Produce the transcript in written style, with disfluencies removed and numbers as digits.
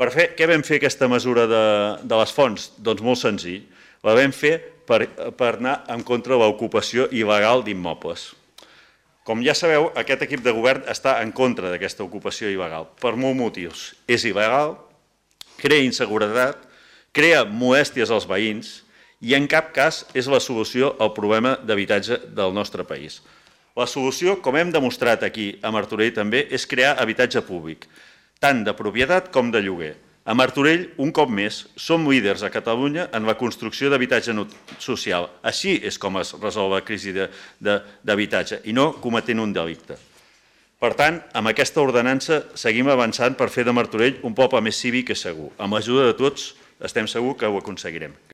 Què vam fer aquesta mesura de les fonts? Doncs molt senzill. La vam fer per anar en contra de l'ocupació il·legal d'immobles. Com ja sabeu, aquest equip de govern està en contra d'aquesta ocupació il·legal, per molts motius. És il·legal, crea inseguretat, crea molèsties als veïns i en cap cas és la solució al problema d'habitatge del nostre país. La solució, com hem demostrat aquí a Martorell també, és crear habitatge públic, tant de propietat com de lloguer. A Martorell, un cop més, som líders a Catalunya en la construcció d'habitatge social. Així és com es resol la crisi d'habitatge i no cometent un delicte. Per tant, amb aquesta ordenança seguim avançant per fer de Martorell un poble més cívic i segur. Amb l'ajuda de tots estem segurs que ho aconseguirem.